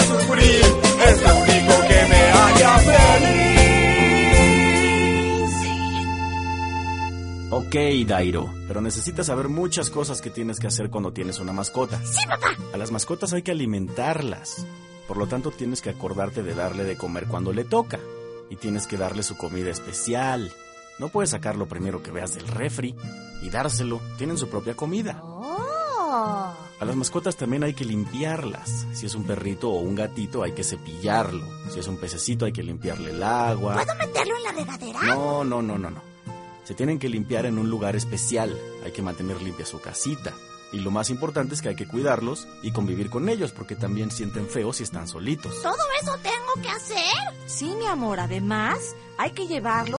sufrir, es lo único que me haría feliz. Ok, Dairo, pero necesitas saber muchas cosas que tienes que hacer cuando tienes una mascota. ¡Sí, papá! A las mascotas hay que alimentarlas. Por lo tanto, tienes que acordarte de darle de comer cuando le toca. Y tienes que darle su comida especial. No puedes sacar lo primero que veas del refri y dárselo. Tienen su propia comida. ¡Oh! A las mascotas también hay que limpiarlas. Si es un perrito o un gatito, hay que cepillarlo. Si es un pececito, hay que limpiarle el agua. ¿Puedo meterlo en la regadera? No. Se tienen que limpiar en un lugar especial. Hay que mantener limpia su casita. Y lo más importante es que hay que cuidarlos y convivir con ellos, porque también sienten feo si están solitos. ¿Todo eso tengo que hacer? Sí, mi amor, además hay que llevarlo